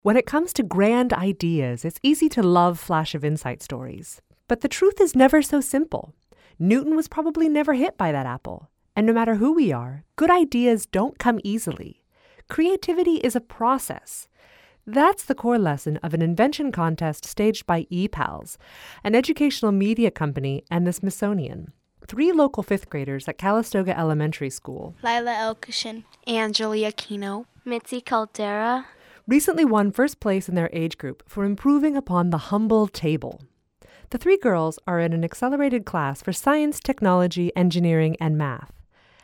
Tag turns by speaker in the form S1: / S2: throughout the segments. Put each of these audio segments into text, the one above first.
S1: When it comes to grand ideas, it's easy to love flash of insight stories. But the truth is never so simple. Newton was probably never hit by that apple. And no matter who we are, good ideas don't come easily. Creativity is a process. That's the core lesson of an invention contest staged by ePals, an educational media company, and the Smithsonian. 3 local 5th graders at Calistoga Elementary School,
S2: Lila Elkishin,
S3: Angeli Aquino,
S2: Mitzi Caldera,
S1: recently won first place in their age group for improving upon the humble table. The 3 girls are in an accelerated class for science, technology, engineering, and math.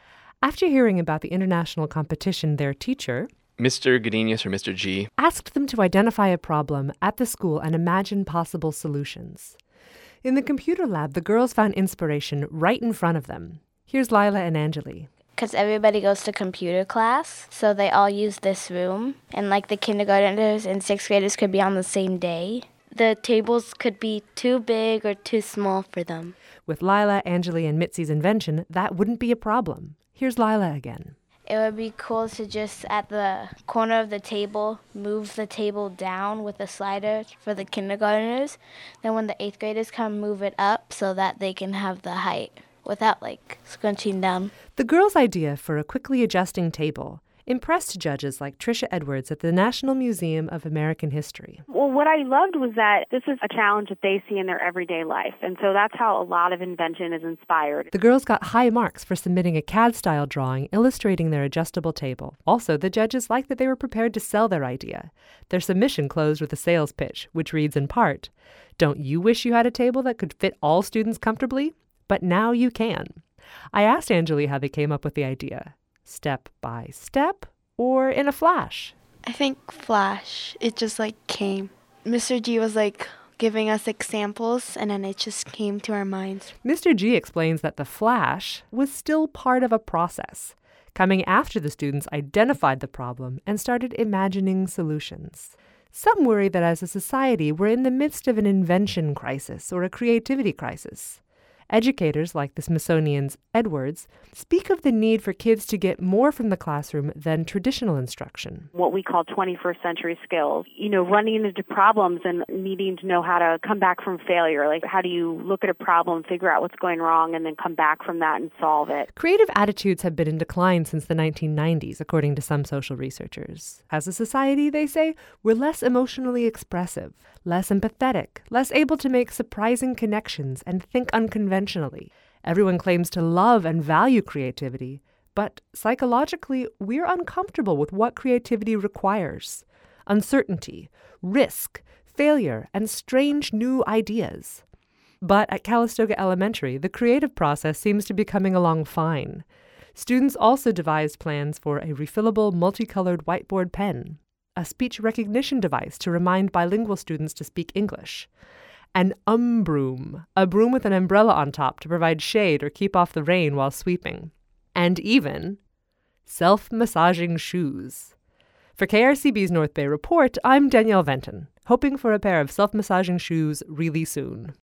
S1: After hearing about the international competition, their teacher,
S4: Mr. Godinez or Mr. G,
S1: asked them to identify a problem at the school and imagine possible solutions. In the computer lab, the girls found inspiration right in front of them. Here's Lila and Angeli.
S2: because everybody goes to computer class, so they all use this room. And like the kindergartners and 6th graders could be on the same day. The tables could be too big or too small for them.
S1: With Lila, Angeli, and Mitzi's invention, that wouldn't be a problem. Here's Lila again.
S2: It would be cool to just, at the corner of the table, move the table down with a slider for the kindergartners. Then when the 8th graders come, move it up so that they can have the height without, scrunching down.
S1: The girls' idea for a quickly adjusting table impressed judges like Tricia Edwards at the National Museum of American History.
S5: Well, what I loved was that this is a challenge that they see in their everyday life, and so that's how a lot of invention is inspired.
S1: The girls got high marks for submitting a CAD-style drawing illustrating their adjustable table. Also, the judges liked that they were prepared to sell their idea. Their submission closed with a sales pitch, which reads in part, "Don't you wish you had a table that could fit all students comfortably? But now you can." I asked Angeli how they came up with the idea. Step by step, or in a flash?
S3: I think flash. It just came. Mr. G was giving us examples, and then it just came to our minds.
S1: Mr. G explains that the flash was still part of a process, coming after the students identified the problem and started imagining solutions. Some worry that as a society, we're in the midst of an invention crisis or a creativity crisis. Educators like the Smithsonian's Edwards speak of the need for kids to get more from the classroom than traditional instruction.
S5: What we call 21st century skills, running into problems and needing to know how to come back from failure. How do you look at a problem, figure out what's going wrong, and then come back from that and solve it?
S1: Creative attitudes have been in decline since the 1990s, according to some social researchers. As a society, they say, we're less emotionally expressive, less empathetic, less able to make surprising connections and think unconventionally. Everyone claims to love and value creativity, but psychologically, we're uncomfortable with what creativity requires. Uncertainty, risk, failure, and strange new ideas. But at Calistoga Elementary, the creative process seems to be coming along fine. Students also devised plans for a refillable multicolored whiteboard pen, a speech recognition device to remind bilingual students to speak English, an broom, a broom with an umbrella on top to provide shade or keep off the rain while sweeping, and even self-massaging shoes. For KRCB's North Bay Report, I'm Danielle Venton, hoping for a pair of self-massaging shoes really soon.